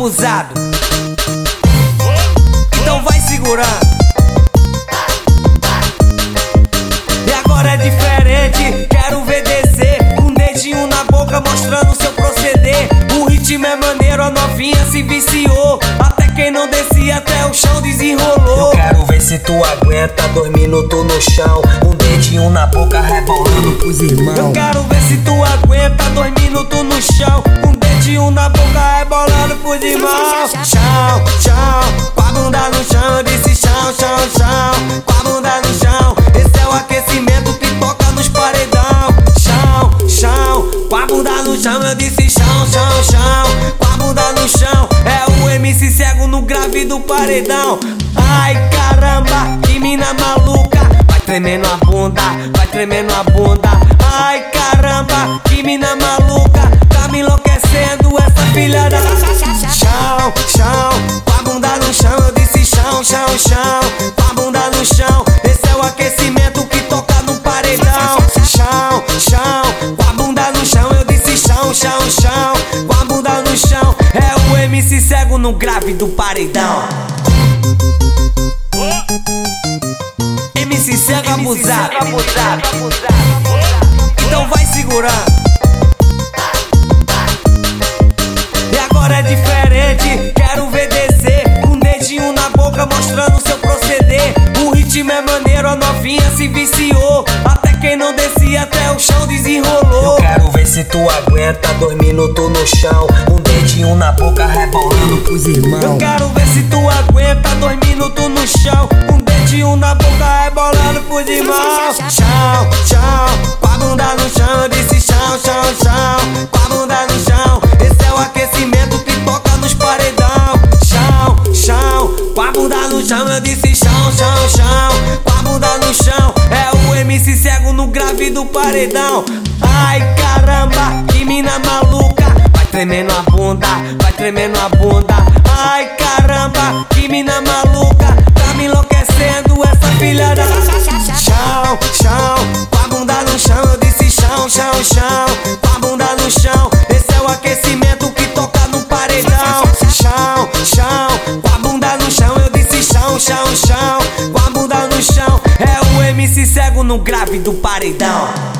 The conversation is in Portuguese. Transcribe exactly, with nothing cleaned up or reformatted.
abusado. Então vai segurando. E agora é diferente, quero ver descer um dedinho na boca mostrando seu proceder. O ritmo é maneiro, a novinha se viciou. Até quem não descia até o chão desenrolou. Eu quero ver se tu aguenta dois minutos no chão, um dedinho na boca rebolando pros irmãos. Eu quero ver se tu aguenta dois minutos no chão, um dedinho na boca rebolando pros irmãos. Chão, chão, com a bunda no chão, eu disse chão, chão, chão, com a bunda no chão. Esse é o aquecimento que toca nos paredão. Chão, chão, com a bunda no chão, eu disse chão, chão, chão, com a bunda no chão. É o M C cego no grave do paredão. Ai caramba, que mina maluca, vai tremendo a bunda, vai tremendo a bunda. Ai caramba, que mina maluca, tá me enlouquecendo essa filha da... Chão, chão, com a bunda no chão, eu disse chão, chão, chão, com a bunda no chão. Esse é o aquecimento que toca no paredão. Chão, chão, com a bunda no chão, eu disse chão, chão, chão, com a bunda no chão. É o M C cego no grave do paredão. M C cego abusado. Então vai segurando. E agora é diferente, quero ver descer um dedinho na boca mostrando seu proceder. O ritmo é maneiro, a novinha se viciou. Até quem não descia até o chão desenrolou. Eu quero ver se tu aguenta dois minutos no chão, um dedinho na boca rebolando pros irmãos. Eu quero ver se tu aguenta dois minutos no chão, um dedinho na boca rebolando pros irmãos. Chão, chão, com a bunda no chão, eu disse chão, chão, chão, com a bunda no chão. Esse é o aquecimento que toca nos paredão. Chão, chão, com a bunda no chão, eu disse chão, chão, chão, com a bunda no chão. É o M C cego no grave do paredão. Ai caramba, que mina maluca, vai tremendo a bunda, vai tremendo a bunda. Ai caramba, que mina maluca, tá me enlouquecendo essa filha da... Chão, chão, com a bunda no chão, eu disse chão, chão, chão, com a bunda no chão. Esse é o aquecimento que toca no paredão. Chão, chão, com a bunda no chão, eu disse chão, chão, chão, com a bunda no chão. É o M C cego no grave do paredão.